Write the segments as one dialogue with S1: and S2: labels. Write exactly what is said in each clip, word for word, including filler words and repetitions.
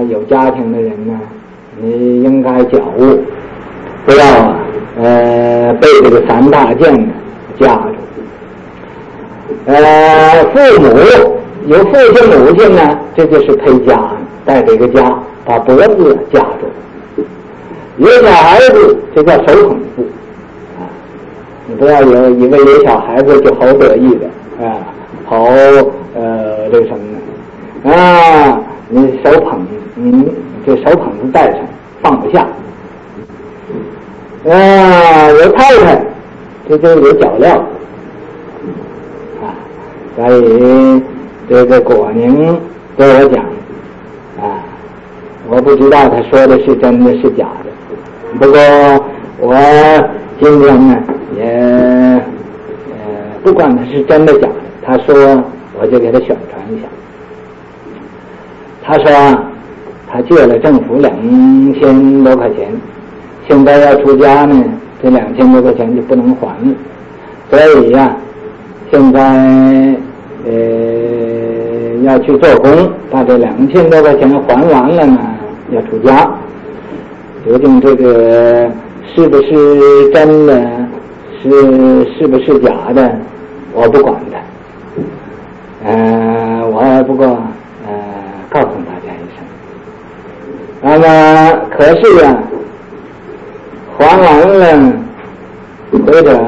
S1: 有家庭的人呢，你应该觉悟，不要啊呃被这个三大件呢夹住。呃，父母有父亲母亲呢，这就是配家，带这个家把脖子夹住。有小孩子，这叫手捧腹啊！你不要有以为有小孩子就好得意的啊，好呃这个什么呢？啊，你手捧，嗯，这手捧子带上放不下。啊，有太太，这就有脚镣啊，所以这个果宁对我讲啊，我不知道他说的是真的是假的。不过我今天呢也呃不管他是真的假的，他说我就给他宣传一下。他说他借了政府两千多块钱，现在要出家呢，这两千多块钱就不能还了，所以呀、啊，现在呃要去做工，把这两千多块钱还完了呢，要出家。究竟这个是不是真的，是是不是假的，我不管它。呃，我不过呃告诉大家一声。那么可是啊，还完了，或者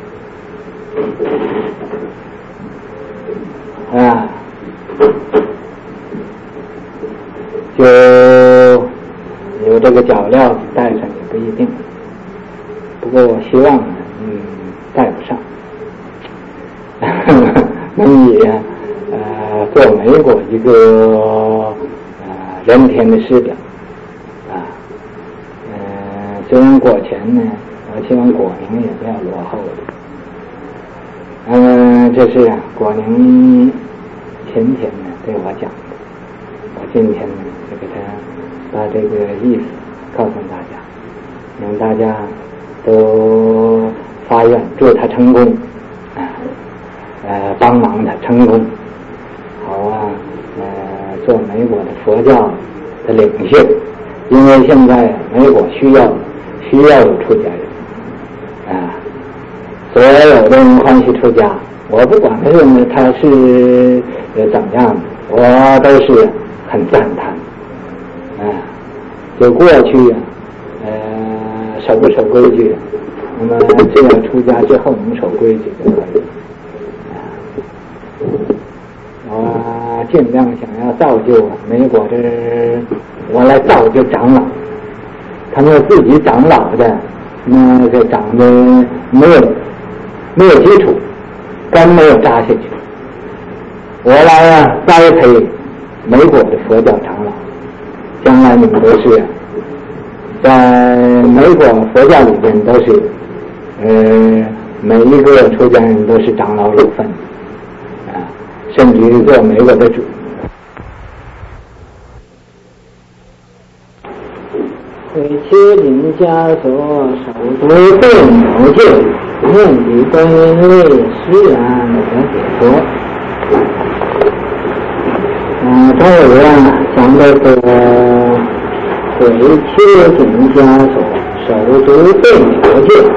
S1: 啊，就有这个脚镣带上也不一定，不过我希望呢，嗯，带不上。能以呃做美国一个呃人天的师表啊，呃虽然果前呢，我希望果宁也不要落后的。嗯、呃，这是啊果宁前天呢对我讲的，我今天呢就给他把这个意思告诉大家，让大家都发愿祝他成功啊，呃帮忙他成功，好啊，呃做美国的佛教的领袖，因为现在美国需要需要有出家人啊，所有的人欢喜出家，我不管他是他是怎么样的，我都是很赞叹。啊，就过去啊，呃，守不守规矩，那么只要出家之后能守规矩就可以。啊，我尽量想要造就啊，美国这我来造就长老，他们自己长老的那个长得没有没有基础，根没有扎下去，我来啊栽培美国的佛教长老。将来你们都是在美国佛教里边都是呃每一个出家人都是长老有份啊，甚至于做美国的主。为切紧枷锁，手足对鸟戒，念彼观音位，实然得解脱。嗯，这里啊讲的是腿切紧枷锁，手足对鸟戒。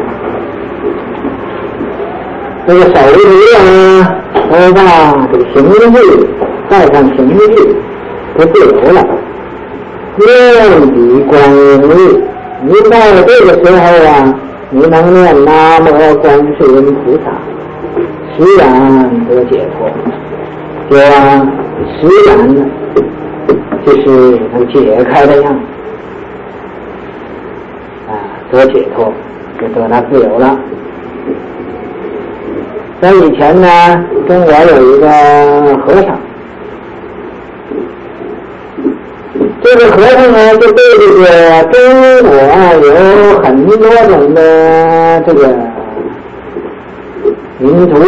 S1: 这个手足啊，都把这个刑具带上刑具，就自由了。念彼观音位，你到这个时候啊，你能念南无观世音菩萨，实然得解脱。就啊，实然呢，就是能解开的样子，啊，得解脱，就得到自由了。在以前呢，中国有一个和尚，这个和尚呢，就对这个中国有很多种的这个民族，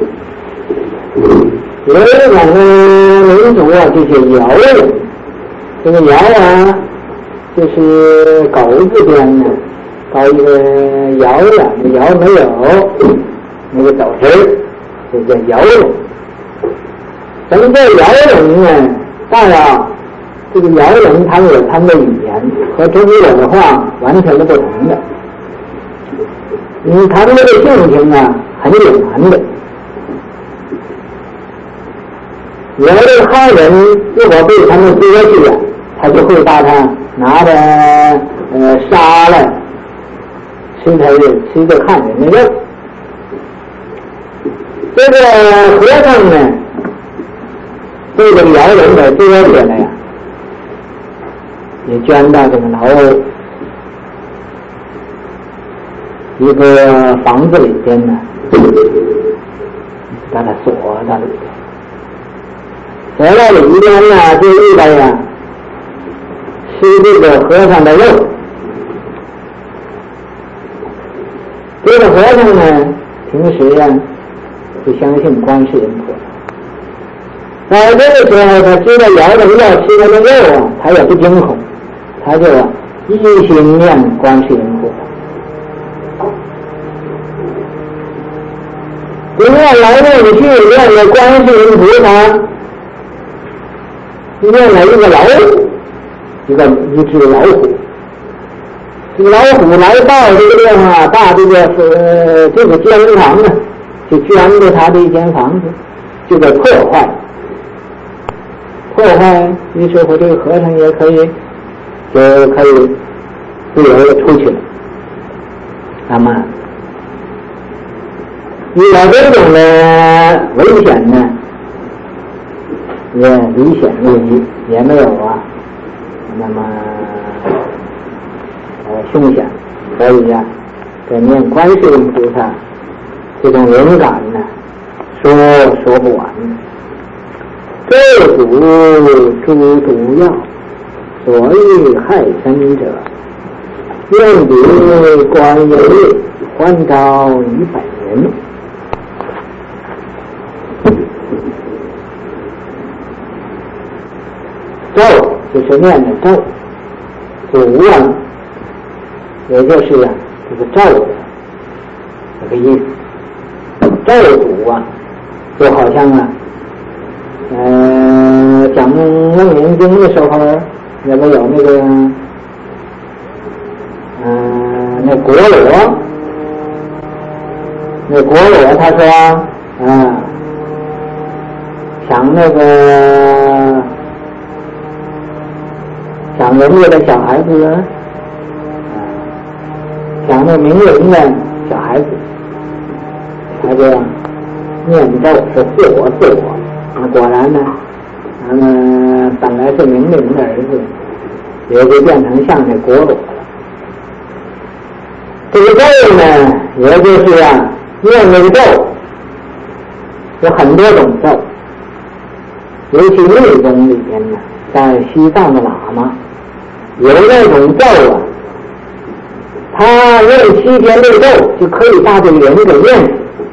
S1: 有一种的民族啊，就是瑶人。这个瑶啊，就是狗字边呢，搞一个瑶两个瑶没有那个走神，就叫瑶人。什么叫瑶人呢？当然这个辽人他有他们的语言和中国文化完全是不同的，因为他们这个性情啊很隐瞒的。有的汉人如果被他们捉去了，他就会把他拿着呃杀了，吃他的吃着汉人的肉。这个和尚呢，这个辽人的捉起来呀，也捐到这个老一个房子里边呢，把他锁到里边。锁在里边呢，就遇到呀吃这个和尚的肉。这个和尚呢，平时呀不相信观世音菩萨，在这个时候他知道辽人要吃他的肉啊，他也不惊恐，他就啊一心念观世音菩萨。不念来念去，念了观世音菩萨，念了一个老虎，一个一只老虎。这个老虎来到这个地方啊，把这个呃这个间房呢，就捐着他的一间房子，就给破坏。破坏，于是乎这个和尚也可以就可以自由的出去了。那么遇到这种的危险呢，也离险为夷，也没有啊那么呃凶险，所以呀、啊，这念观世音菩萨这种灵感呢，说说不完。咒诅诸毒药，所欲害身者，愿彼观音还招于百人。咒就是念的咒，毒啊，也就是啊这个咒的这个意思。咒毒啊，就好像啊，呃，讲楞严经的时候，那个有那个，呃，那国罗，那国罗他说，啊、呃，想那个。想人家的小孩子啊，想那名人的小孩子，他就念咒是自我自我，那果然呢，那么本来是名人的儿子，也就变成像那国罗了。这个咒呢，也就是啊，念这个咒有很多种咒，尤其密宗里边呢，在西藏的喇嘛。有那种咒啊，他念七天这个咒就可以把这个人给念死，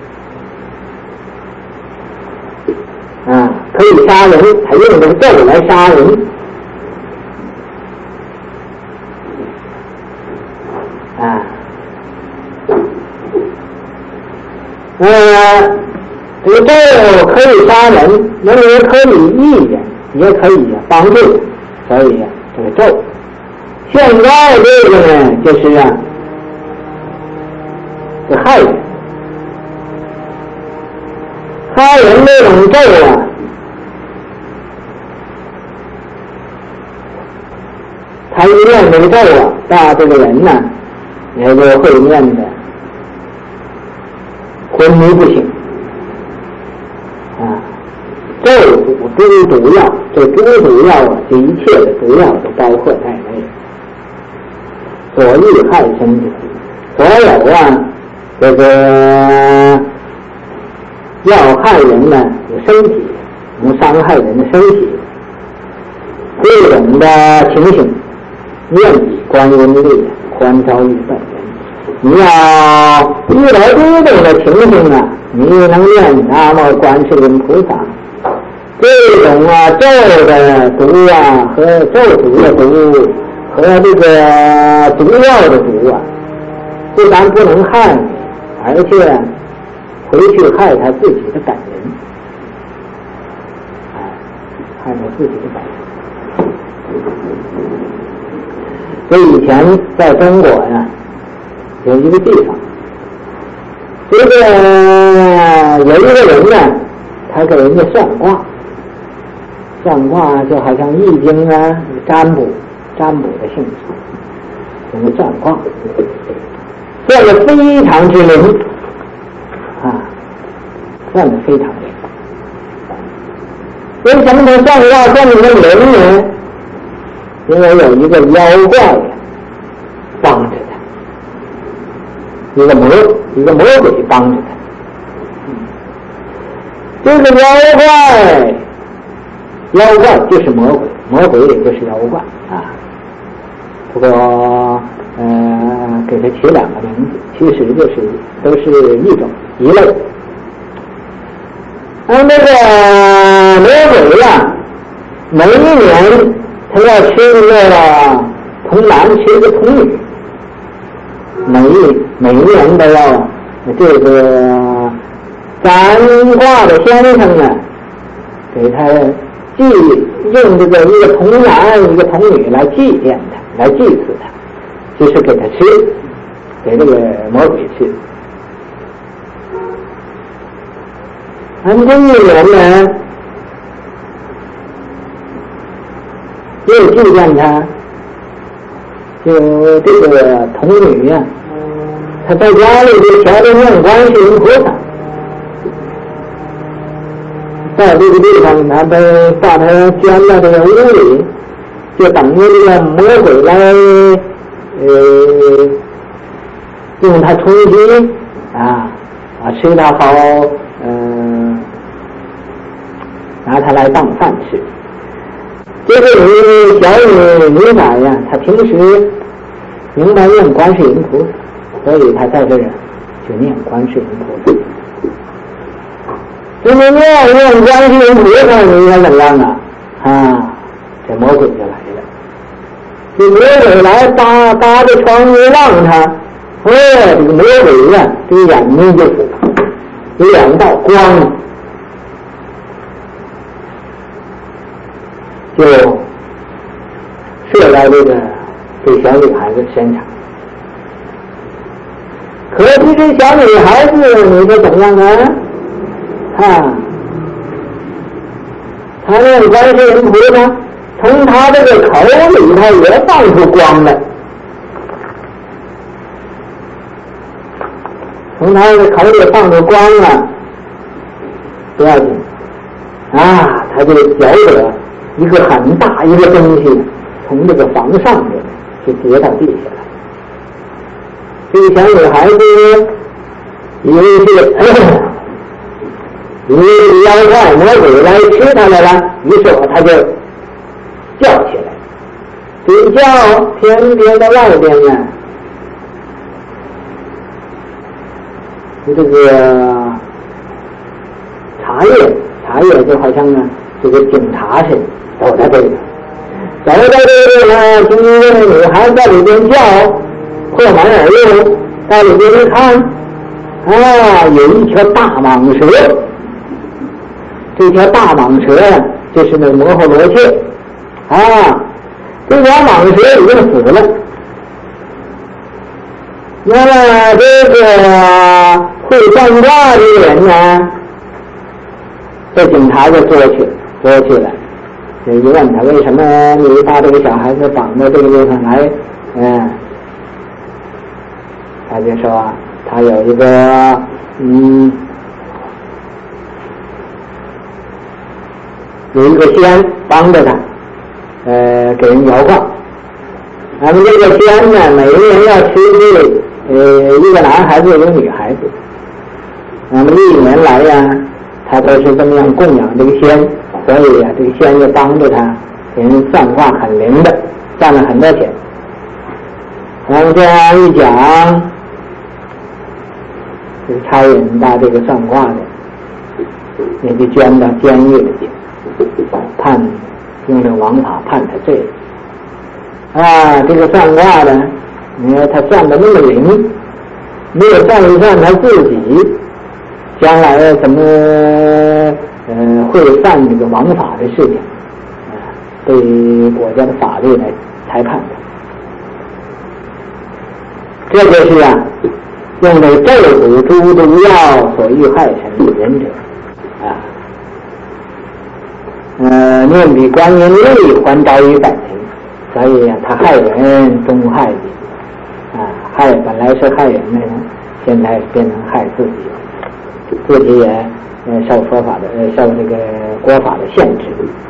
S1: 啊，可以杀人，他用这个咒来杀人，啊，呃，这个咒可以杀人，那也可以益人，也可以帮助人，所以啊，这个咒。现在这个呢，就是啊，是害人，害人这种咒啊，他一念这个咒啊，那这个人呢，也就会念的昏迷不醒啊。咒毒诸毒药，这诸毒药啊，这一切的毒药都包括在内。所欲害身者，所有啊，这个要害人呢，有身体，能伤害人的身体，这种的情形，愿以观音力还招于本人。你要遇到这种的情形啊，你能念南无观世音菩萨，这种啊咒的毒啊和咒毒的毒。和这个毒药的毒啊，不但不能害你，而且回去害他自己的本人，哎，害他自己的本人。 所以以前在中国呀，有一个地方，这个有一个人呢，他给人家算卦，算卦就好像易经啊、占卜、占卜的性质，这个算卦，算得非常之灵啊，算得非常灵。为什么他算卦算得灵呢？因为有一个妖怪呀帮着他，一个魔一个魔鬼帮着他。这个妖怪，妖怪就是魔鬼，魔鬼也就是妖怪啊。不过呃，给他起两个名字，其实就是都是一种一类。而那个魔鬼呀，每一年他要吃一个童男，吃一个童女，每一每一年都要这个占卦的先生呢，给他祭用这个一个童男一个童女来祭奠他，来祭祀他，就是给他吃，给这个魔鬼吃。俺这一年呢，又祭奠他，就这个童女呀、啊，她在家里就学着念观世音菩萨，在这个地方他都把他捐到这个屋里，就等着这个魔鬼来呃用他充饥啊啊吃他好嗯、呃、拿他来当饭吃。这个女小女女崽呀，她平时明白念观世音菩萨，所以她在这儿就念观世音菩萨。这个念念观世音菩萨，你看怎么样啊？啊，这魔鬼就来了。这魔鬼来扒扒着窗一望他，哦，这个魔鬼呀、啊，这个眼睛就有两道光，就射在这个这小女孩子身上。可是这小女孩子，你说怎么样啊？啊，他念观世音菩萨，从他这个口里头也放出光来，从他的口里放出光了，不要紧啊，他就觉得一个很大一个东西从这个房上面就跌到地下来。这个小女孩子以为是以为是妖怪魔鬼来吃她来了，于是她就叫起来，这一叫天边的外边呢，这个茶叶茶叶就好像呢这个警察似的走在这里，走在这里呢，听见女孩在里边叫，破门而入，在里边一看，啊，有一条大蟒蛇。这条大蟒蛇呀，就是那摩诃罗伽啊，这条蟒蛇已经死了。那么这个会算卦的人呢，这警察就捉去捉去了。就一问他为什么你把这个小孩子绑到这个地方来，嗯，他就说他有一个嗯。有一个仙帮着他，呃，给人摇卦。那么这个仙呢，每一年要吃这呃一个男孩子，一个女孩子。那么一年来呀，他都是这么样供养这个仙，所以呀、啊，这个仙就帮着他，给人算卦很灵的，赚了很多钱。然后这样一讲，就差人把这个算卦的也就捐到监狱里去。判用这个王法判他罪啊！这个算卦的，你看他算的那么灵，没有算一算他自己将来怎么呃会犯这个王法的事情啊？ 对国家的法律来裁判的。这就是啊，用这咒诅诸毒药所欲害成人者啊，呃，念彼观音力还招于本人，所以啊，他害人终害己啊，害本来是害人的人，现在变成害自己，自己也呃受说法的呃受这个国法的限制。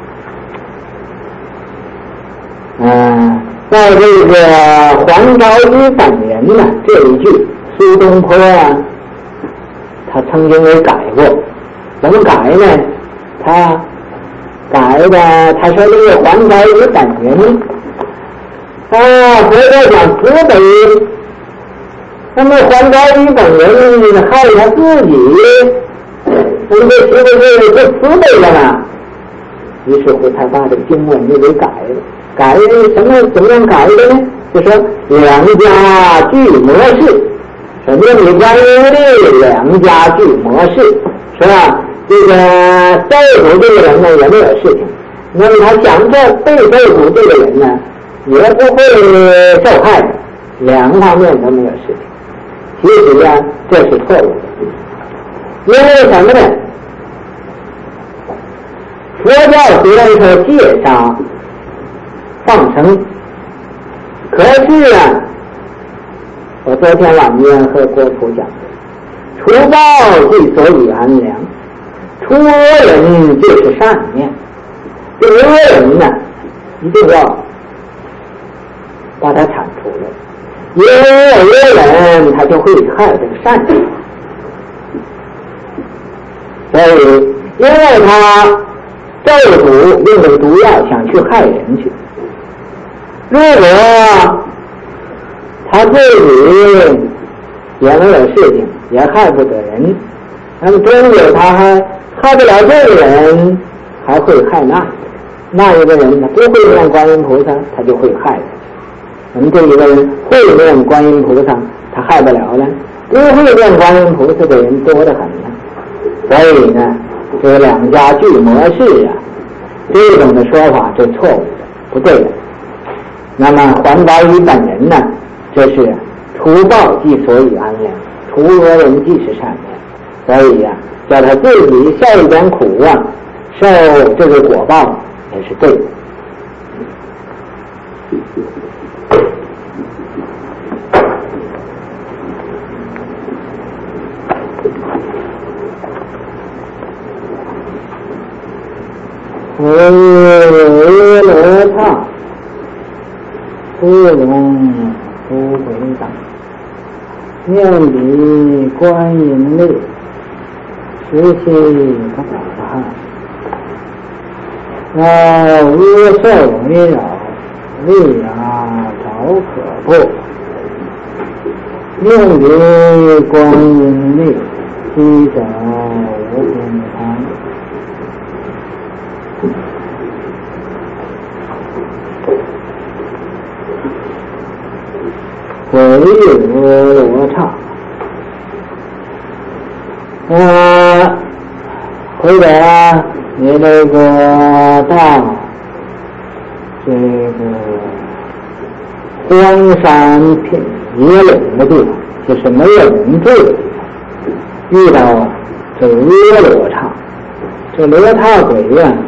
S1: 嗯、呃，在这个还招于本人呢这一句，苏东坡啊，他曾经也改过，怎么改呢？他改的，他说这个还招于本人啊，佛教讲慈悲，那么还招于本人害他自己，那么这是不是不慈悲了呢？于是乎他把这个经文就给改了，改什么怎么样改的呢？就说两家俱模式，什么你关于的两家俱模式，是吧？这个受苦这个人呢也没有事情，那么他想着被受苦这个人呢也不会受害，两方面都没有事情。其实呢这是错误的，因为什么呢？佛教虽然说戒杀放生，可是啊，我昨天晚间和国普讲的，除暴即所以安良，除恶人就是善念，这恶人呢一定要把它铲除了，因为恶人他就会害这个善念，所以因为他咒诅用的毒药想去害人去，如果他自己也没有事情，也害不得人，那么终究他还害不了这个人，还会害那那一个人，他不会念观音菩萨，他就会害人。我们这一个人会念观音菩萨，他害不了了；不会念观音菩萨的人多得很了。所以呢，这个两家俱模式啊，这种的说法是错误的，不对的。那么还招于本人呢，这是除暴即所以安良，除恶人即是善良，所以呀、啊，叫他自己受一点苦啊，受这个果报也是对的。阿罗刹不容不回答，念彼观音力，实系不打他。啊，无受围绕，力啊早可破。念彼观音力，悉找无边旁。回有罗刹，呃，回答你这个到这个荒山偏野岭的地方，就是没有人住的地方，遇到啊这个阿罗刹，这罗刹鬼呀、啊、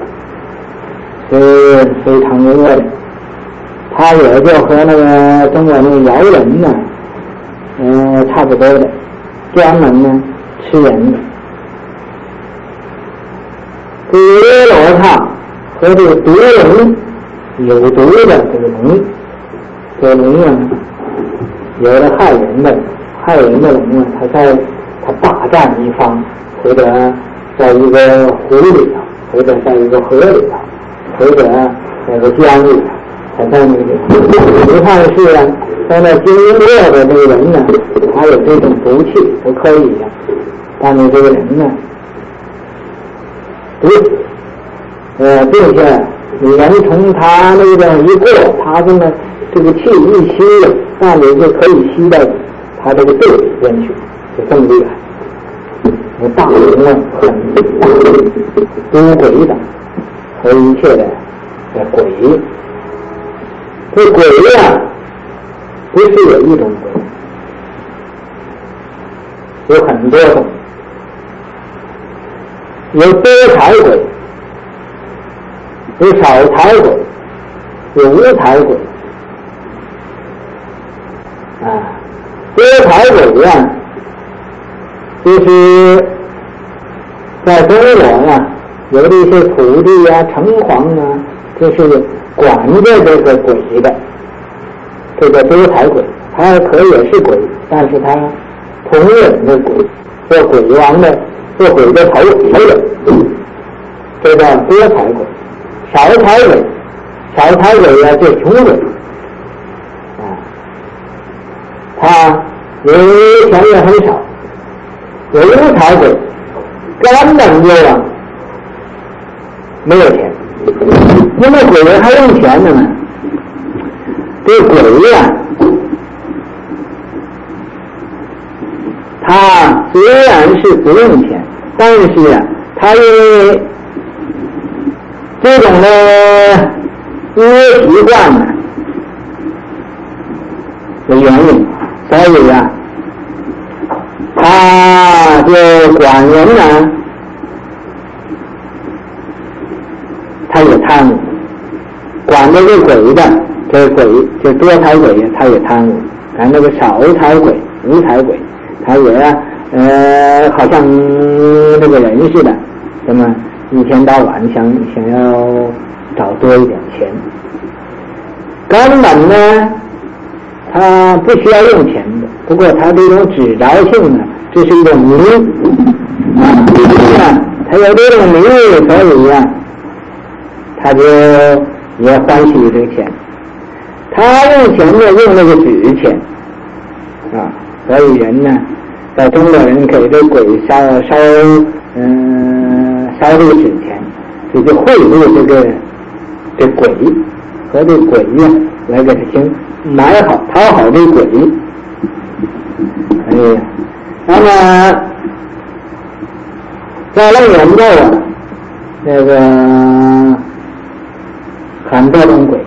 S1: 是非常恶的。他也就和那个中国那个瑶人呢，呃，差不多的，专门呢吃人的。这个阿罗刹和这个毒龙，有毒的这个龙，这个龙啊，有的害人的，害人的龙啊，他在他霸占一方，或者在一个湖里头，或者在一个河里头，或者在个江里头。他在那个不看是啊，在那经过的这个人呢，他有这种毒气都可以的，但是这个人呢，毒，呃，并且你人从他那个一过，他这么这个气一吸了，那你就可以吸到他这个肚里边去，就这么厉害。那大龙啊，很大，毒鬼的和一切的叫鬼。这鬼呀、啊，不是有一种鬼，有很多种，有多财鬼，有少财鬼，有无财鬼。啊，多财鬼呀、啊，就是在中国呀、啊，有的一些土地啊、城隍啊，就是管着这个鬼的，这个多财鬼，他可也是鬼，但是他统领的鬼，做鬼王的，做鬼的头头人，这叫多财鬼。少财鬼，少财鬼呀、啊，就穷鬼，啊，他有钱也很少。有无财鬼，根本就啊没有钱，因为鬼人还用钱的呢。这鬼呀、啊，他虽然是不用钱，但是啊，他因为这种的约习惯呢的原因，所以啊，他就管人呢，他也贪污，管这个鬼的，这鬼这多财鬼他也贪污，管那个少财鬼、无财鬼，他也呃好像这个人似的，那么一天到晚想想要找多一点钱，根本呢他不需要用钱的，不过他这种指着性呢，这是一种名啊，他有这种名誉，所以呀、啊，他就也欢喜这个钱。他用钱呢，用那个纸钱啊，所以人呢，在中国人给这鬼烧烧嗯、呃、烧这个纸钱，这就贿赂这个这鬼和这鬼呀、啊，来给他行买好讨好这鬼。哎呀，那么在楞严咒啊，那个很多种鬼的，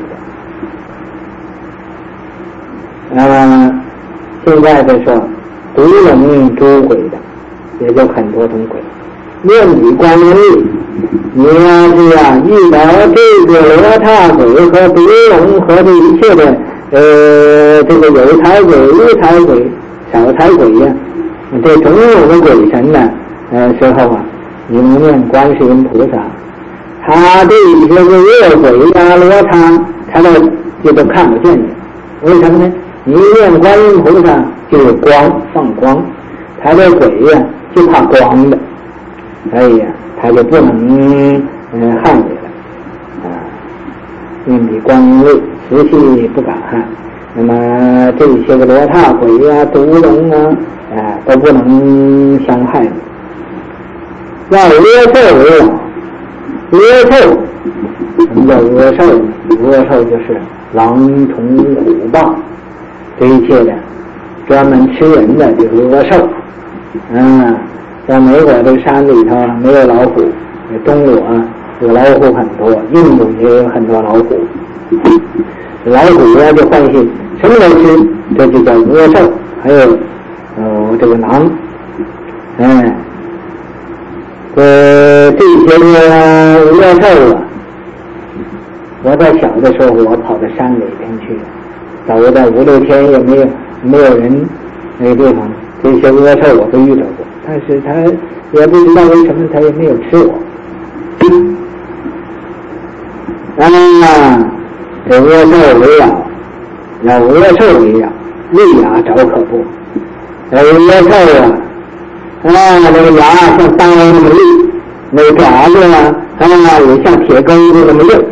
S1: 呃，现在就说独龙诸鬼的，也就很多种鬼。念你观音力，你要是啊遇到这个罗刹鬼和独龙和这一切的呃这个有财鬼、无财鬼、少财鬼呀、啊，这种种的鬼神呢，呃时候啊，你能念观世音菩萨，他这些个恶鬼呀、罗刹，他都就都看不见你。为什么呢？你念观音菩萨就有光，放光，他这鬼呀、啊、就怕光的，所以呀、啊、他就不能嗯害你了啊。念彼观音力，实际不敢害。那么这些个罗刹鬼呀、啊、毒龙啊，啊都不能伤害你。要恶兽为老，恶兽什么叫恶兽？恶兽就是狼、虫、虎、豹。这一切的专门吃人的就是恶兽。嗯，在美国这个山里头没有老虎，中国啊有老虎很多，印度也有很多老虎。老虎啊就欢喜什么都吃，这就叫恶兽。还有呃这个狼，嗯，呃这些个恶兽啊，我在小的时候我跑到山里边去了。走了五六天也没有没有人那个地方，这些恶兽我都遇到过，但是他也不知道为什么他也没有吃我。啊，这恶兽围绕，要恶兽围绕，利牙找可不。这恶兽啊，啊那个牙像刀那么利，那个爪子啊，啊也像铁钩子那么硬。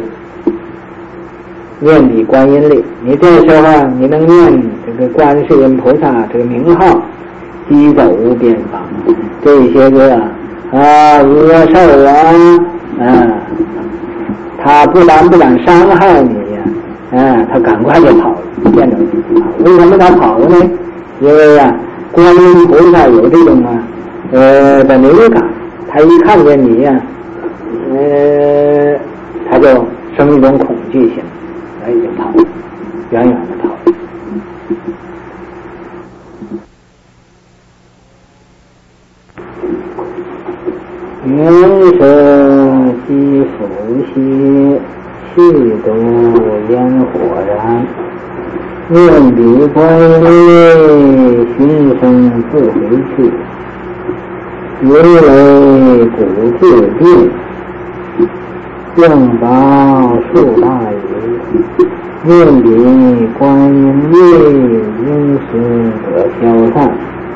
S1: 念彼观音力，你这时候啊，你能念这个观世音菩萨这个名号，击走无边防。这些个啊恶兽啊，啊，他不但不敢伤害你呀，啊，他赶快就跑了，见着你跑。为什么他跑了呢？因为呀、啊，观音菩萨有这种啊，呃的灵感，他一看见你呀、啊，呃，他就生一种恐惧心，哎，就跑，远远的跑。元神即伏羲，气度烟火然。愿彼观音，寻声自回去。云为古自定，正宝树大鱼。愿彼观音力，应时得消散。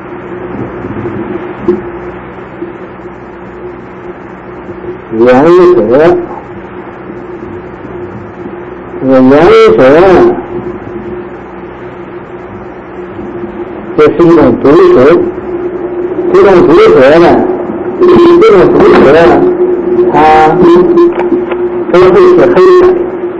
S1: 元蛇，这个元蛇这是一种毒蛇，这种毒蛇呢，这种毒蛇呢，它都会是黑色，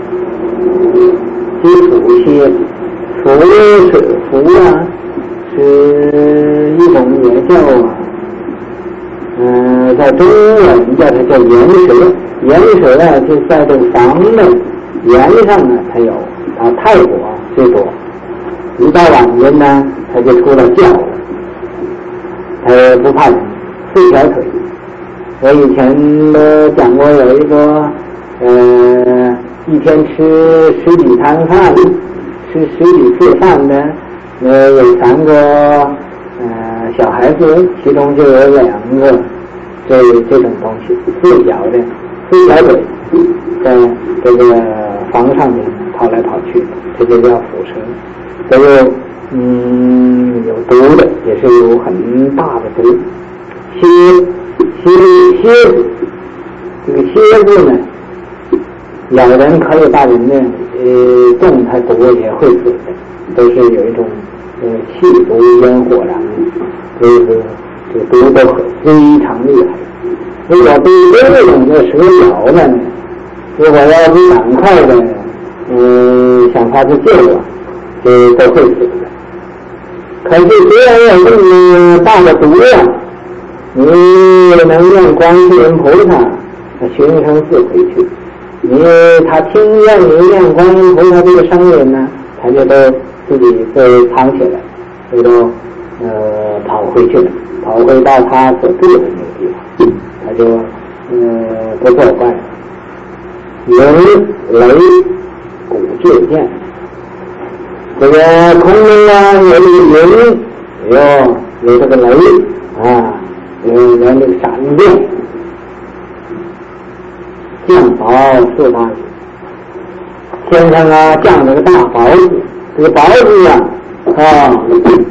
S1: 即伏羲，伏是伏啊，是一种也叫啊。嗯，在中文叫它叫岩蛇，岩蛇啊，就在这个房的檐上呢，它有啊，泰国最多。一到晚间呢，它就出来叫了，它不怕人，四条腿。我以前都讲过，有一个呃，一天吃十几餐饭，吃十几次饭的，呃，有三个。呃，小孩子其中就有两个这这种东西，四脚的四条腿，在这个房上面跑来跑去，这就叫伏蛇。这个嗯有毒的，也是有很大的毒。蝎蝎蝎子，这个蝎子呢，咬人可以把人呢呃中它毒也会死的，都是有一种。呃，气毒烟火燃，所以说这毒都非常厉害。如果被这种的蛇咬了呢，如果要是赶快的，嗯、呃，想法子救啊，就都会死的。可是虽然有这么大的毒量，你能让观世音菩萨寻声自回去，你他听见你念观音菩萨这个声音呢，他就都。自己被藏起来，就都呃跑回去了，跑回到他所住的那个地方，他就呃不作怪了。云雷鼓至电，这个空中啊有这个云，有有这个雷啊，有有这个闪电，降雹四大雨，天上啊降了个大雹子。这个雹子啊，啊，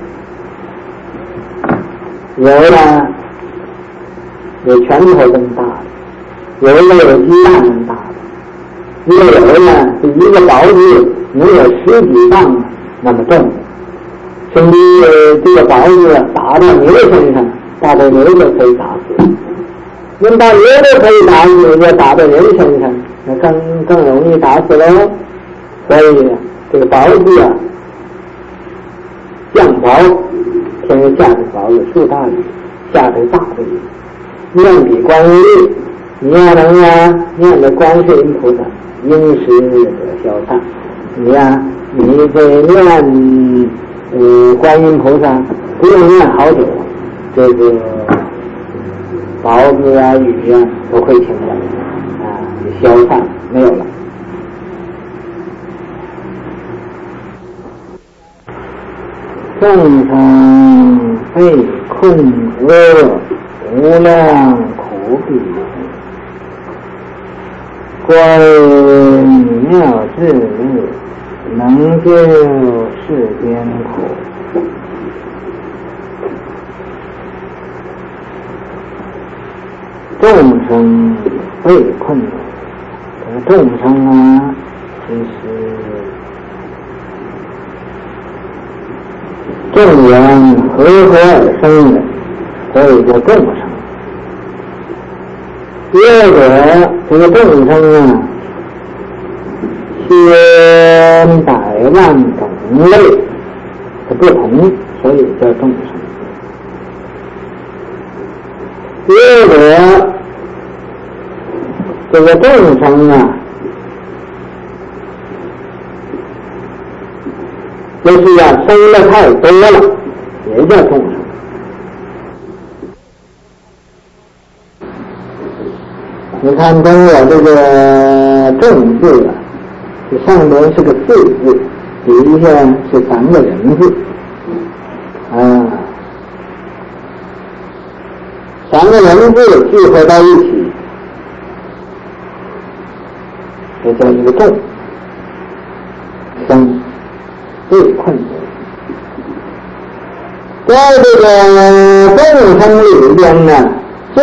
S1: 有的有拳头这么大的，有的有鸡蛋那么大的，又有的呢，这一个雹子能有十几磅那么重，甚至这个雹子打到牛身上，打到牛就可以打死。能把牛都可以打死，要打到人身上，那更更容易打死喽。所以这个雹子啊，降雹，天上下着雹子，树大雨，下着大的雨。念彼观音力，你要能啊念的观世音菩萨，应时得消散。你呀、啊，你这念呃观音菩萨，不用念好久，这个雹子啊雨啊都会停了啊，消散没有了。众生被困厄，无量苦彼，观音妙智力，能救世间苦。众生被困厄，这个众生啊，其实众缘和合而生的，所以叫众生。或者这个众生啊，千百万种类的不同，所以叫众生。或者这个众生啊， 就是呀、啊，生的太多了，也叫众生。你看，跟我这个众字啊，这上面是个字字，底下是三个人字，啊，三个人字聚合到一起，这叫一个众生最困难。在这个众生里边呢，最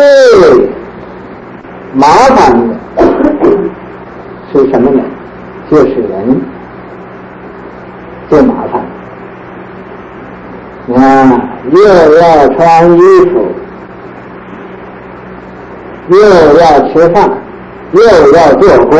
S1: 麻烦的是什么呢？就是人最麻烦。啊，又要穿衣服，又要吃饭，又要做工，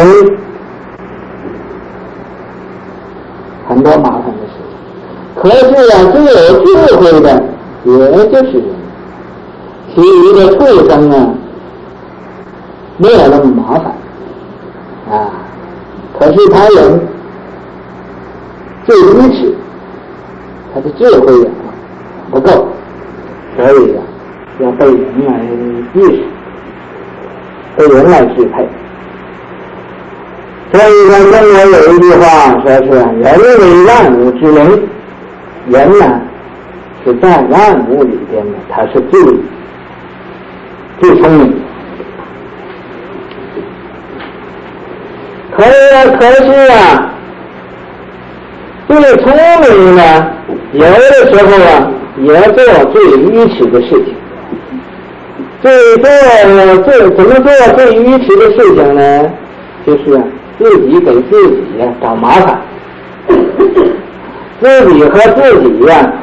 S1: 很多麻烦的事。可是啊，最有智慧的也就是人，其余的畜生啊没有那么麻烦啊，可是他人最愚痴，他的智慧呀、啊、不够，所以呀、啊、要被人来意识，被人来支配。所以呢，中国有一句话说是人为万物之灵，人呢是在万物里边呢，他是最最聪明的。可可是啊，最聪明呢，有的时候啊，也做最愚痴的事情。最做最怎么做最愚痴的事情呢？就是啊，自己给自己呀、啊、找麻烦，自己和自己呀、啊、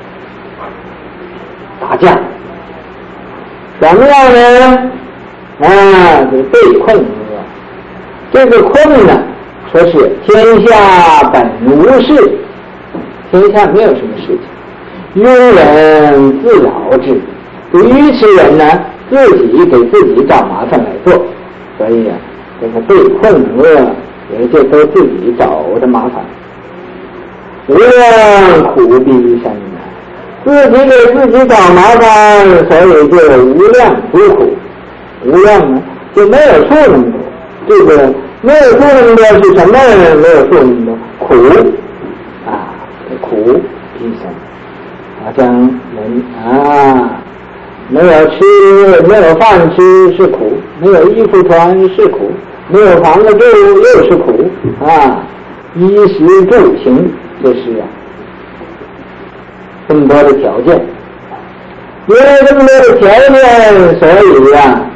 S1: 打架，怎么样呢？啊，就被困了。这个困呢，说是天下本无事，天下没有什么事情，庸人自扰之。愚痴人呢，自己给自己找麻烦来做，所以啊，这个被困厄也就都自己找的麻烦。无量苦逼身啊，自己给自己找麻烦，所以就无量苦苦。无量呢，就没有数那么多。这个没有数那么多是什么？没有数那么多苦啊，苦逼身，好像人啊。没有吃，没有饭吃是苦；没有衣服穿是苦；没有房子住又是苦啊！衣食住行，这是啊，这么多的条件，因为这么多的条件，所以呀、啊，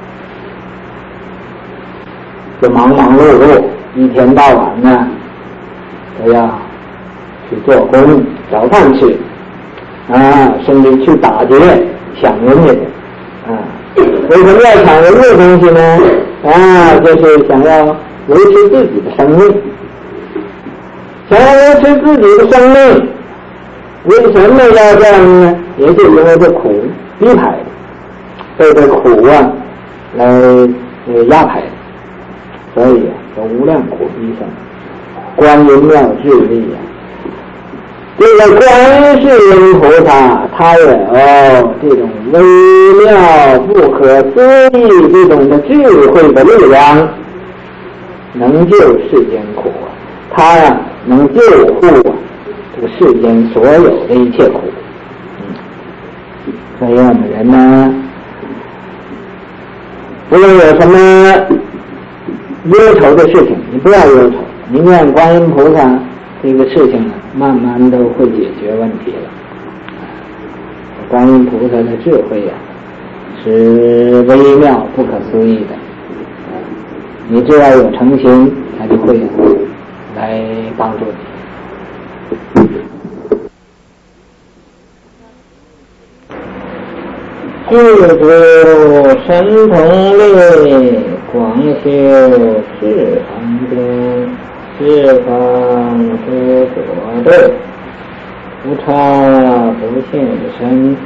S1: 就忙忙碌碌，一天到晚呢，都要去做工找饭吃啊，甚至去打劫。抢人家的啊，为什么要抢人的东西呢？啊，就是想要维持自己的生命，想要维持自己的生命，为什么要这样呢？也就因为这苦逼迫的，被这苦啊来呃压迫的，所以啊，这无量苦逼身，观音妙智力啊。这个观世音菩萨，他有这种微妙不可思议这种的智慧的力量，能救世间苦啊！他呀、啊，能救护啊这个世间所有的一切苦。嗯，所以我们人呢，不论有什么忧愁的事情，你不要忧愁，你念观音菩萨。这个事情呢，慢慢都会解决问题了。观音菩萨的智慧呀、啊，是微妙不可思议的。你只要有诚心，他就会来帮助你。具足神通力，广修智方便。四方诸所对，无差不现身。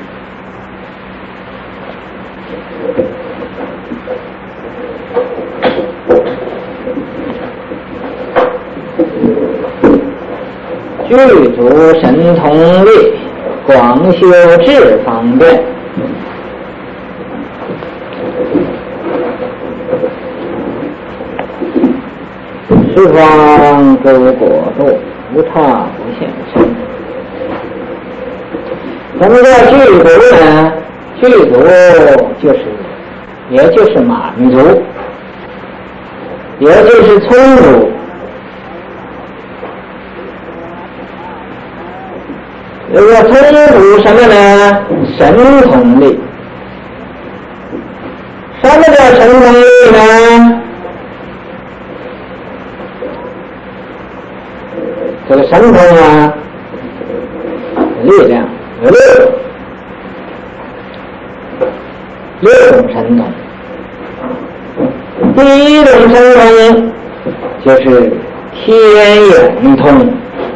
S1: 具足神通力，广修智方便。十方诸国度，无他不现身。什么叫具足呢？具足就是，也就是满足，也就是充足。这个充足什么呢？神通力。什么叫神通力呢？这个神通啊，力量有六种，六种神通。第一种神通就是天眼通。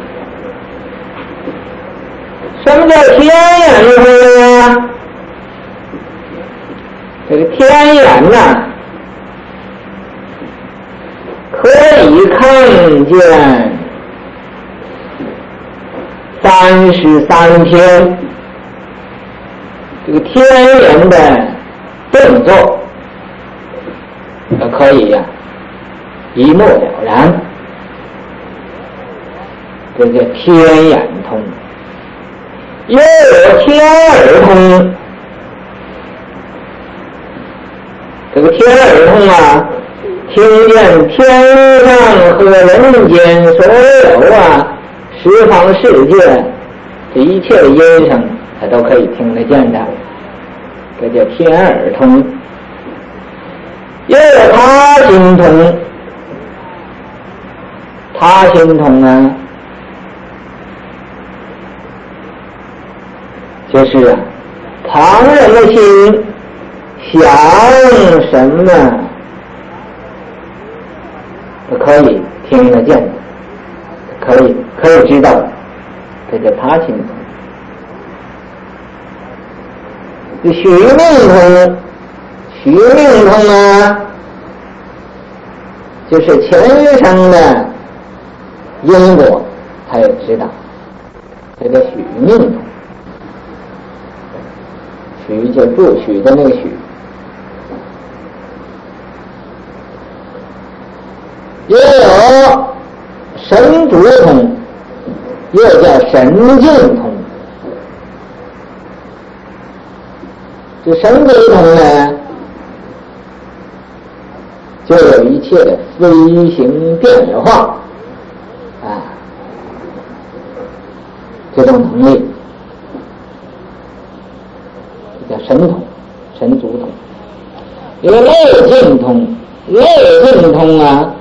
S1: 什么叫天眼通呢？这个天眼呐、啊，可以看见三十三天，这个天眼的动作可以呀、啊、一目了然，这叫天眼通。又有天耳通，这个天耳通啊，听见天上和人间所有啊十方世界这一切的音声，它都可以听得见的，这叫天耳通。又有他心通，他心通啊，就是啊，旁人的心想什么都可以听得见的，可以可以知道的，这叫他心通。这许命通，许命通啊，就是前生的因果，他也知道，这个许命通。许就祝许的那个许。也有神足通，又叫神境通。这神足通呢，就有一切的飞行变化啊，这种能力叫神通，神足通。有漏尽通，漏尽通啊，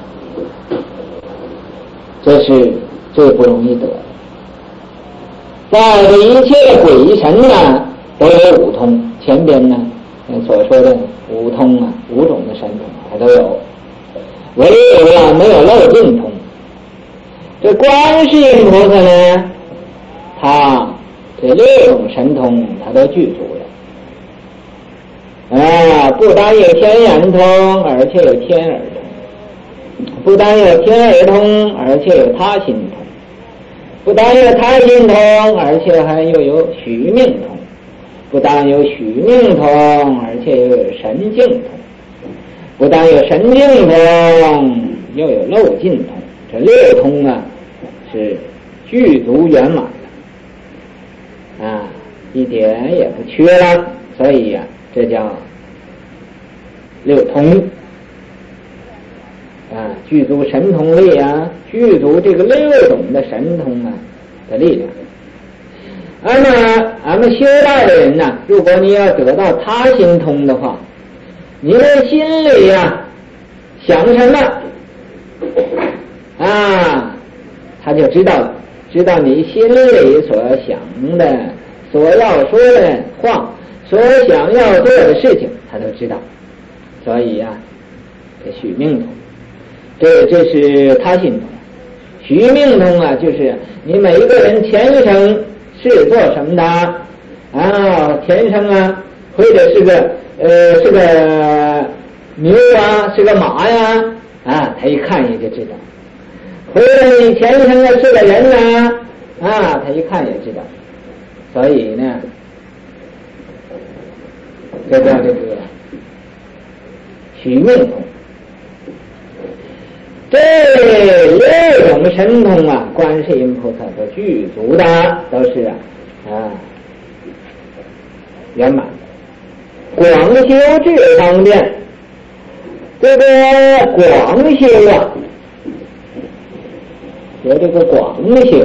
S1: 这是最不容易得的。在这一切的鬼神呢，都有五通。前边呢所说的五通啊，五种的神通它都有，唯有啊没有漏尽通。这观世音菩萨呢，他这六种神通他都具足了啊，不但有天眼通，而且有天耳通；不但有天耳通，而且有他心通；不但有他心通，而且还又有许命通；不但有许命通，而且又有神境通；不但有神境通，又有漏尽通。这六通啊，是具足圆满的啊，一点也不缺了。所以呀、啊，这叫六通啊，具足神通力啊，具足这个六种的神通啊的力量。而呢，俺们修道的人呢，如果你要得到他心通的话，你的心里啊想什么啊，他就知道了，知道你心里所想的、所要说的话、所想要做的事情，他都知道。所以呀、啊，这许命通，这这是他心通。许命通啊，就是你每一个人前生是做什么的啊？前生啊，或者是个呃是个牛啊，是个马呀啊，他一看也就知道。或者你前生啊是个人啊
S2: 啊，他一看也知道。所以呢，这叫这个取命通。这六种神通啊，观世音菩萨都具足的，都是啊啊圆满的。广修智方便，这个广修啊，有这个广修，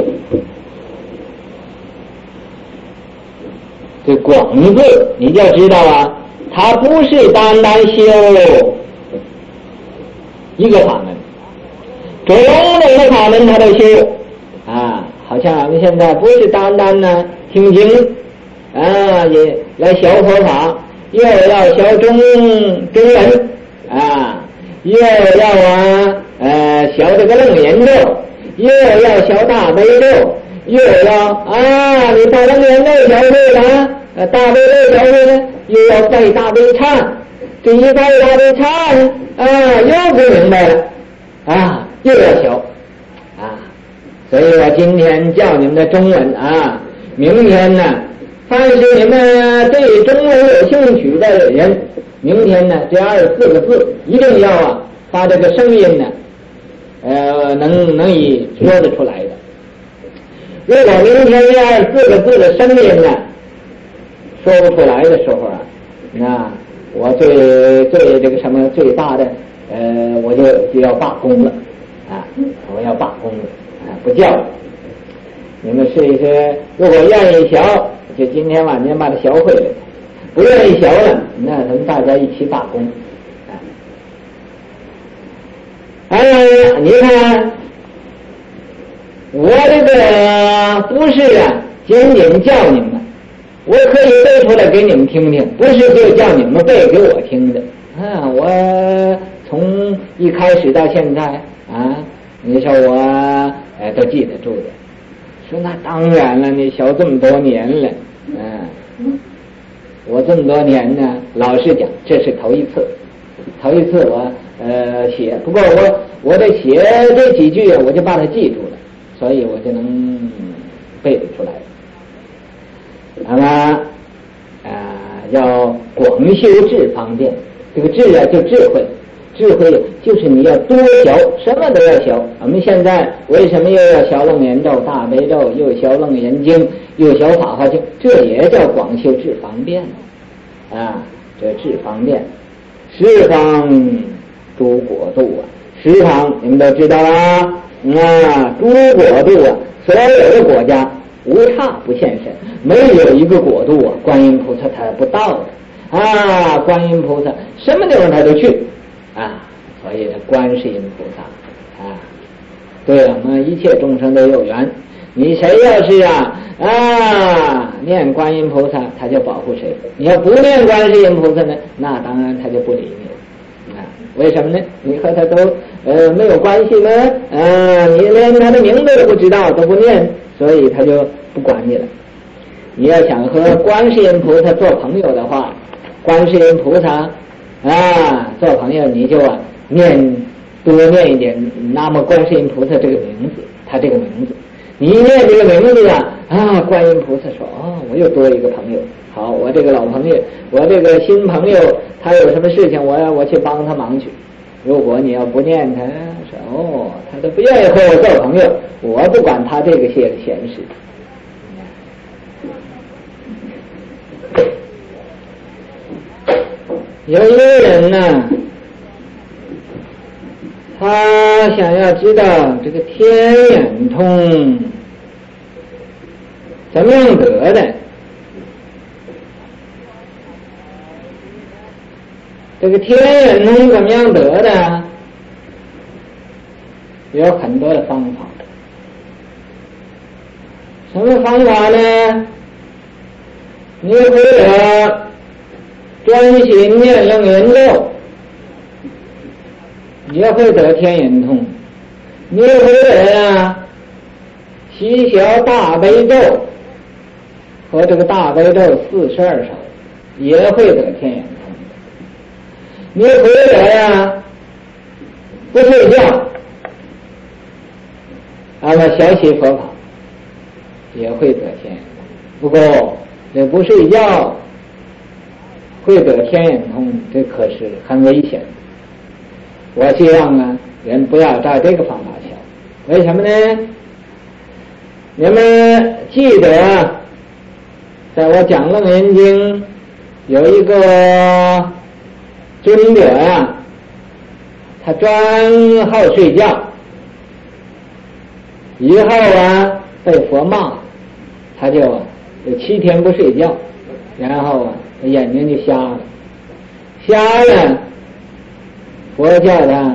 S2: 这广字你就要知道啊，它不是单单修一个法门，种种的法门它都修啊。好像俺们现在不是单单呢听经啊，也来学佛法，又要学中中文啊，又要啊呃学这个楞严咒，又要学大悲咒，又要啊你把楞严咒学会了，呃大悲咒学会了，又要背大悲忏，这一背大悲忏啊又不明白了啊，又要学啊。所以我今天教你们的中文啊，明天呢凡是你们对中文有兴趣的人，明天呢这二十四个字一定要啊把这个声音呢呃能能以说得出来的。如果明天这二十四个字的声音呢说不出来的时候啊，那我最最这个什么最大的呃我就就要罢工了啊，我要罢工了啊，不教了。你们试一试，如果愿意学，就今天晚间把它学会了；不愿意学了，那咱们大家一起罢工。哎呀，你看，我这个不是啊，仅仅教你们，我可以背出来给你们听听，不是就叫你们背给我听的啊。我从一开始到现在啊，你说我哎都记得住的。说那当然了，你学这么多年了，嗯，我这么多年呢，老实讲，这是头一次，头一次我呃写，不过我我得写这几句，我就把它记住了，所以我就能背得出来。那么啊、呃，要广修智方便，这个智啊就智慧。智慧就是你要多学，什么都要学。我们现在为什么又要学楞严咒、大悲咒，又学楞严经，又学法华经？这也叫广修智方便啊！这智方便，十方诸国度啊，十方你们都知道啦啊！诸国度啊，所有的国家无差不现身，没有一个国度啊，观音菩萨他不到的啊！观音菩萨什么地方他都去。啊，所以这观世音菩萨啊，对我们一切众生都有缘。你谁要是啊啊念观音菩萨，他就保护谁；你要不念观世音菩萨呢，那当然他就不理你啊。为什么呢？你和他都呃没有关系呢？啊，你连他的名字都不知道，都不念，所以他就不管你了。你要想和观世音菩萨做朋友的话，观世音菩萨。啊，做朋友你就啊念多念一点南无观世音菩萨这个名字，他这个名字，你一念这个名字啊，啊，观音菩萨说哦，我又多一个朋友，好，我这个老朋友，我这个新朋友，他有什么事情，我要我去帮他忙去。如果你要不念他，说哦，他都不愿意和我做朋友，我不管他这个些闲事。有一个人呢，他想要知道这个天眼通怎么样得的，这个天眼通怎么样得的，有很多的方法。什么方法呢？你或者专心念楞严咒，你也会得天眼通；你也会得呀，习学大悲咒和这个大悲咒四十二首，也会得天眼通。你也会得呀，不睡觉，那么学习佛法， 也会得天眼通。不过这不睡觉会得天眼通，这可是很危险。我希望啊，人不要照这个方法修。为什么呢？你们记得，在我讲《楞严经》有一个尊者呀，他专好睡觉，以后啊被佛骂，他就有七天不睡觉，然后啊眼睛就瞎了，瞎了，佛叫他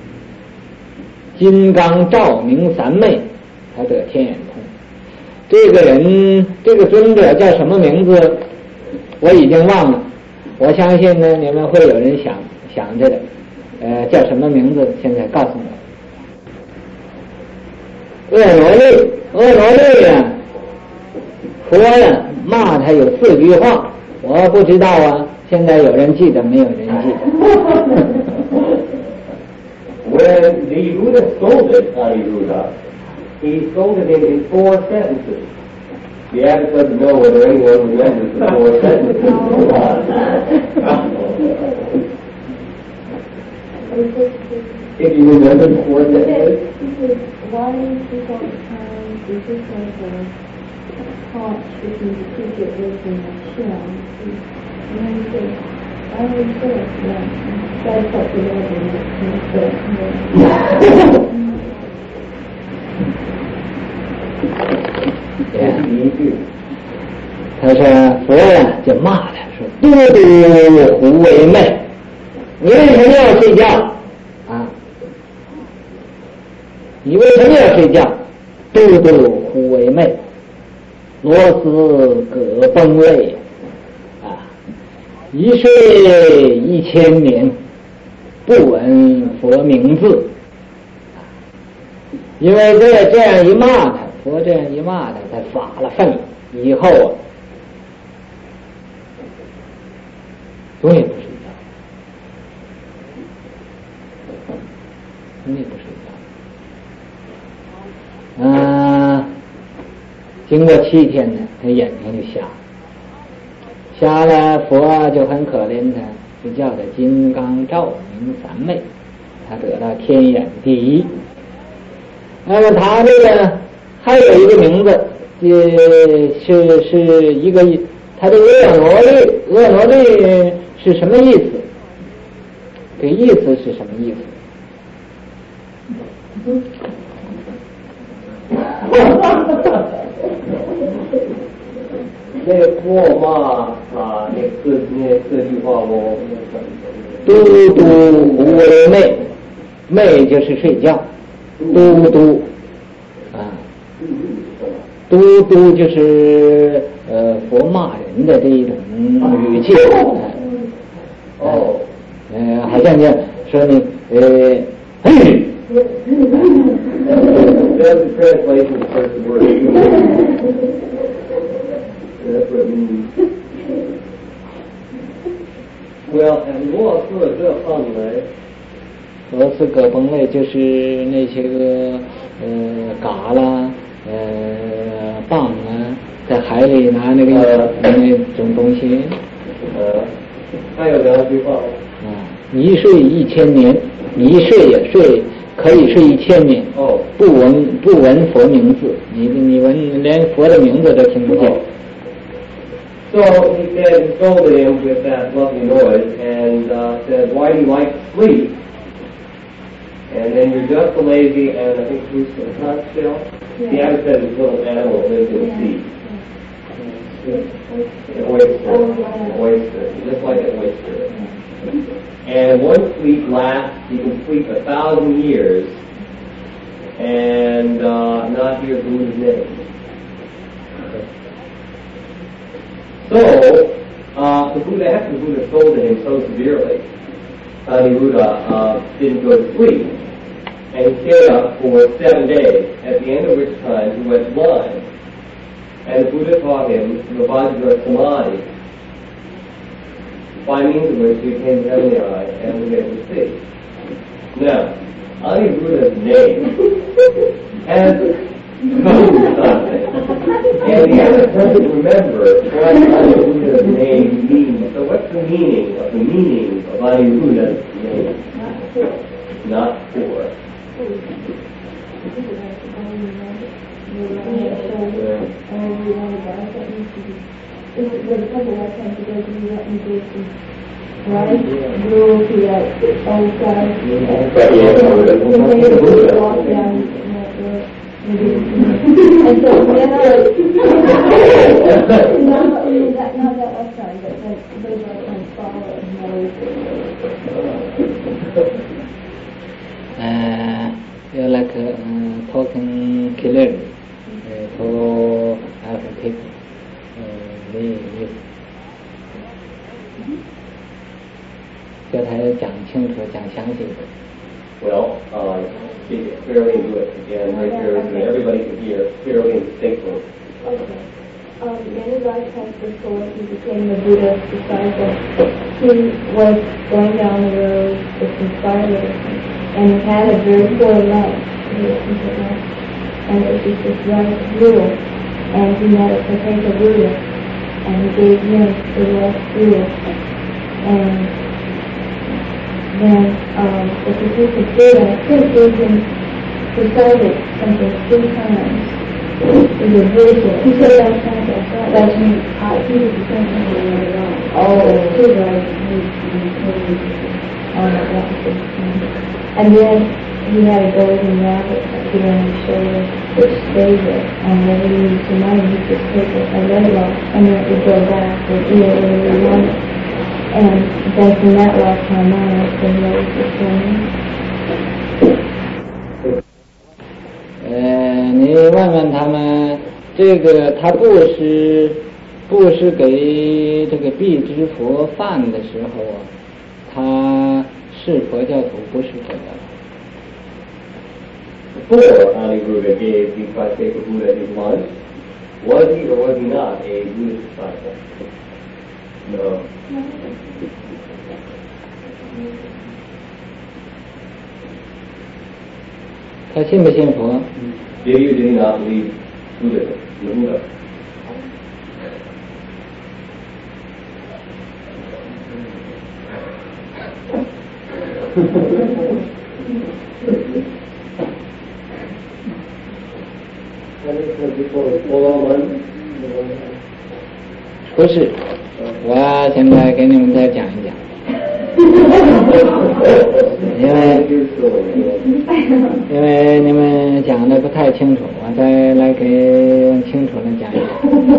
S2: 金刚照明三昧，他得天眼通。这个人，这个尊者叫什么名字？我已经忘了。我相信呢，你们会有人想想着的，呃，叫什么名字？现在告诉我。恶罗力，恶罗力啊，佛呀骂他有四句话，我不知道啊。现在有人记得，没有人记得。
S3: When the Buddha scolded Aniruddha, he scolded him in four sentences. The abbot doesn't know whether anyone remembers the four sentences. If you remember the four sentences.
S4: Why people turn the difference of thought between the secret wisdom and shell? And then he says, I always say it, yeah. That's what the Lord
S2: Yeah. 他说佛呀就骂他说嘟嘟胡为昧，你为什么要睡觉啊？你为什么要睡觉？嘟嘟胡为昧，螺丝葛崩类啊！一睡一千年，不闻佛名字。因为这这样一骂他，佛这样一骂他，他发了愤了，以后啊，永远不睡觉，永远不睡觉。啊，经过七天呢，他眼睛就瞎了，瞎了，佛就很可怜他，就叫他金刚照明三昧，他得到天眼第一。那么他这个还有一个名字，呃，是是一个，他的恶罗力，恶罗力是什么意思？这意思是什么意思？
S3: 那个破骂啊，那四那四句话我
S2: 嘟嘟胡为昧，昧就是睡觉。嘟嘟啊，嘟嘟就是呃佛骂人的这一种语气。
S3: 哦，
S2: 呃，好像就说你呃，嘿。
S3: That's the translation of the first word. That's what it means. Well, and 罗斯这范围。
S2: 螺丝葛崩类就是那些个呃嘎啦呃蚌啊，在海里拿那个、呃、那种东西。
S3: 呃，还有两句话。
S2: 啊，一睡一千年，你一睡也睡可以睡一千年。
S3: 哦。
S2: 不闻不闻佛名字，你你闻连佛的名字都听不见。
S3: 哦 So he said, he scolded him with that lovely noise and uh, said, why do you like to sleep? And then you're just a lazy, and I think who's the conch shell? Yeah. The abbot said this little animal lives in the sea. An oyster. An oyster. Just like an oyster. And one sleep lasts, you can sleep a thousand years and uh, not hear Buddha's name. So, uh, the Buddha, after the Buddha scolded him so severely, Aniruddha uh, didn't go to sleep. And he stayed up for seven days, at the end of which time he went blind. And the Buddha taught him the Vajra Samadhi, by means of which he came to heavenly eye and was able to see. Now, Aniruddha's name has no something. And the other doesn't remember what Aniruddha's name means. So what's the meaning of the meaning of Aniruddha's name? Not poor.
S4: Right? Grew to that old guy. Walk down that road. And so whenever, not, that, not that lifetime, but that those lifetimes follow and
S2: Uh, you're like a uh, talking killer, uh, to other people. Uh, they, they 叫他讲清楚，讲详细。
S3: Well, uh, speak it clearly and do it again right here so that everybody can hear clearly and distinctly.
S4: Okay. Um, many lifetimes before he became the Buddha's disciple, he was going down the road with some fire and had a very poor life. And it was just this rice gruel. And he met a potato Buddha, and he gave him the rice gruel. And then um, the potato Buddha, I think, gave him recited something three times. It was beautiful. He said that time, that's me. I he was the same thing when I was wrong. Oh, too right. Oh, no, that was his thing. And then he had a golden rabbit appear on his shoulder, which stayed there. And whenever he used the money, he'd just take it and let it off, and then it would go back and eat it whenever he wanted. And then from that lifetime on, I've been raised the same.
S2: 呃，你问问他们，这个他布施布施给这个辟支佛饭的时候啊，他是佛教徒不是佛教徒？
S3: Before Aniruddha gave the Praseka Buddha his lunch, was he or was he not a Buddhist disciple? No.
S2: 他信不信佛？
S3: Did he or did he not believe Buddhism, the Buddha? Before all money?
S2: 不是，我现在给你们再讲一讲。因为因为你们讲的不太清楚，我再来给清楚的讲一讲。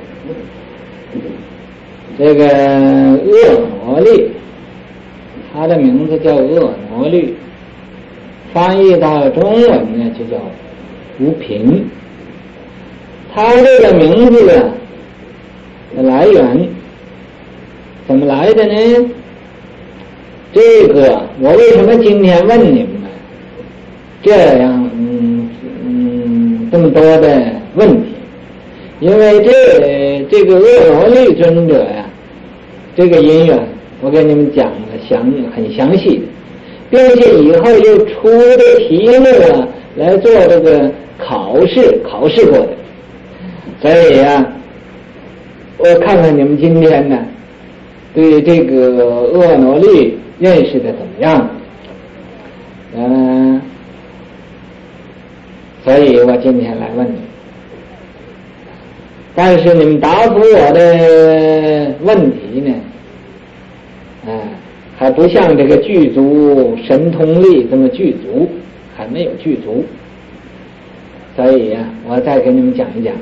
S2: 这个恶魔力，它的名字叫恶魔力，翻译到中文呢就叫无凭。它这个名字的来源怎么来的呢？这个我为什么今天问你们这样嗯嗯这么多的问题？因为这这个恶魔力尊者呀，这个因缘我给你们讲了详很详细的，并且以后又出的题目啊来做这个考试考试过的，所以呀，我看看你们今天呢对这个恶魔力认识的怎么样？嗯、呃，所以我今天来问你，但是你们答复我的问题呢，啊、呃，还不像这个具足神通力这么具足，还没有具足，所以呀、啊，我再给你们讲一讲。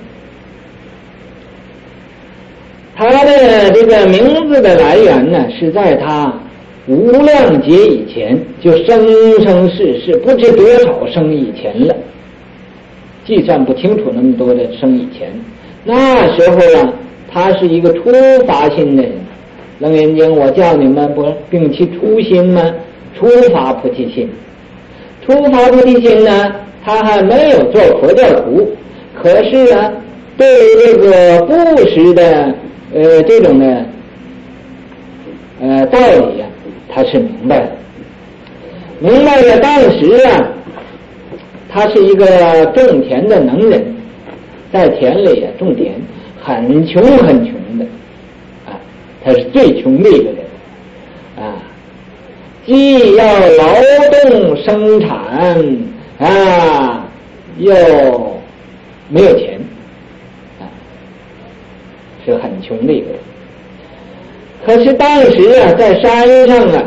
S2: 他的这个名字的来源呢，是在他无量劫以前，就生生世世不知多少生以前了，计算不清楚那么多的生以前。那时候啊，他是一个初发心的人。楞严经我叫你们不并其初心吗？初发菩提心。初发菩提心呢，他还没有做佛教徒，可是呢，对这个布施的呃这种的呃道理呀、啊，他是明白的。明白了当时啊，他是一个种田的能人， 在田里啊种田，很穷很穷的啊，他是最穷的一个人啊，既要劳动生产啊，又没有钱啊，是很穷的一个人。可是当时啊，在山上啊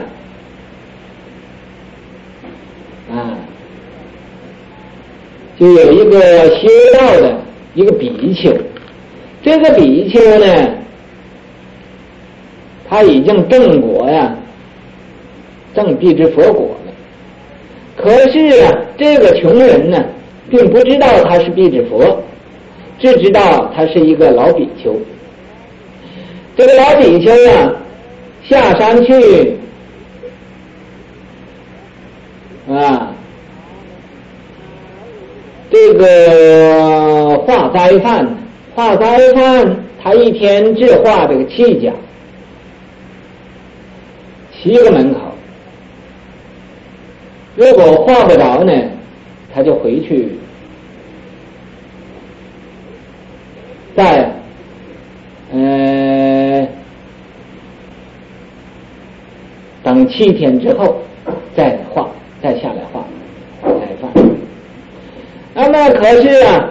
S2: 啊，就有一个修道的一个比丘，这个比丘呢，他已经证果呀，证必之佛果了。可是啊，这个穷人呢，并不知道他是必之佛，只知道他是一个老比丘。这个老比丘啊，下山去啊，这个化斋饭，化斋饭，他一天只化这个七家，七个门口。如果化不着呢，他就回去，再呃等七天之后再化，再下来化斋饭。那么可是啊，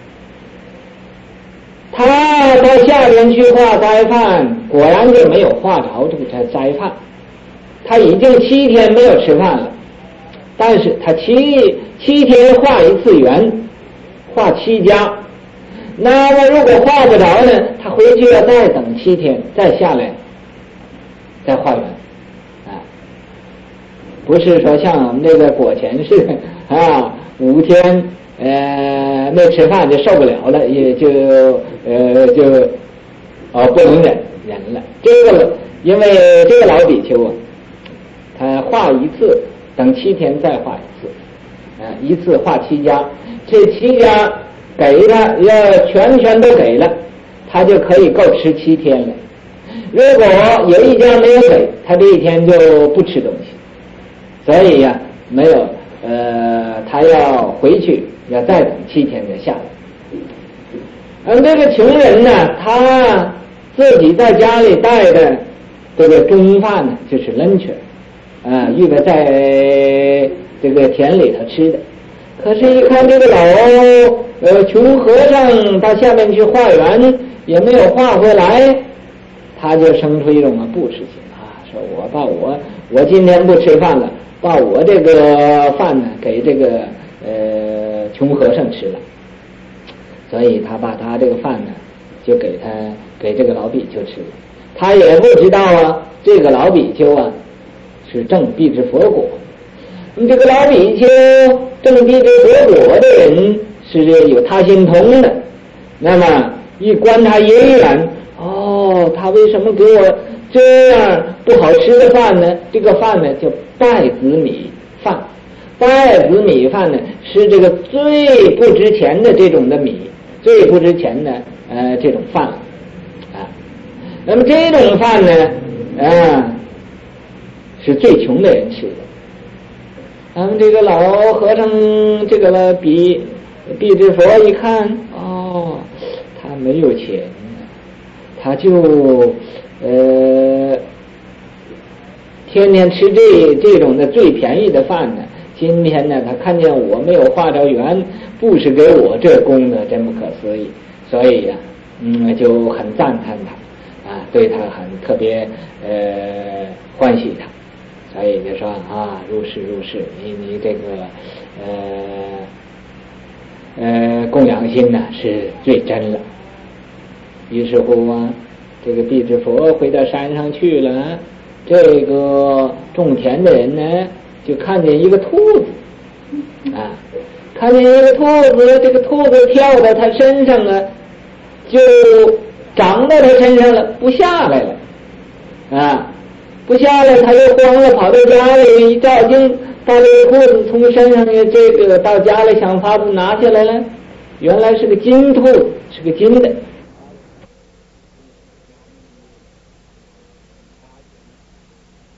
S2: 他到下边去化斋饭，果然就没有化着这个斋斋饭。他已经七天没有吃饭了，但是他七七天化一次圆，化七家。那么如果化不着呢，他回去要再等七天，再下来再化圆啊，不是说像我们这个果前是啊，五天呃没吃饭就受不了了，也就呃就哦不能忍忍了。这个因为这个老比丘啊，他化一次，等七天再化一次，啊，一次化七家，这七家给他要全全都给了，他就可以够吃七天了。如果有一家没有给，他这一天就不吃东西。所以呀、啊，没有呃，他要回去，要再等七天再下来。而这个穷人呢，他自己在家里带的这个中饭呢，就是 lunch， 啊，预备在这个田里头吃的。可是，一看这个老呃穷和尚到下面去化缘，也没有化回来，他就生出一种不吃心啊，说我把我我今天不吃饭了，把我这个饭呢给这个呃穷和尚吃了，所以他把他这个饭呢就给他给这个老比丘吃了。他也不知道啊，这个老比丘啊是正必之佛果。这个老比丘正必之佛果的人是有他心通的，那么一观察因缘，哦，他为什么给我这样不好吃的饭呢？这个饭呢叫稗子米饭，稗子米饭呢是这个最不值钱的这种的米，最不值钱的呃这种饭啊。那么这种饭呢，啊，是最穷的人吃的。咱们这个老和尚，这个比必之佛一看，哦，他没有钱，他就呃天天吃这这种的最便宜的饭呢。今天呢，他看见我没有化着缘，不是给我这功德，真不可思议。所以呀、啊，嗯，就很赞叹他，啊，对他很特别呃欢喜他。所以就说啊，如是如是，你你这个呃呃供养心呢是最真了。于是乎啊，这个必之佛回到山上去了，这个种田的人呢就看见一个兔子啊，看见一个兔子，这个兔子跳到他身上啊，就长到他身上了，不下来了啊。不下来，他又慌了，跑到家里一照镜，把这个裤子从身上的这个到家里想法子拿下来了，原来是个金兔子，是个金的。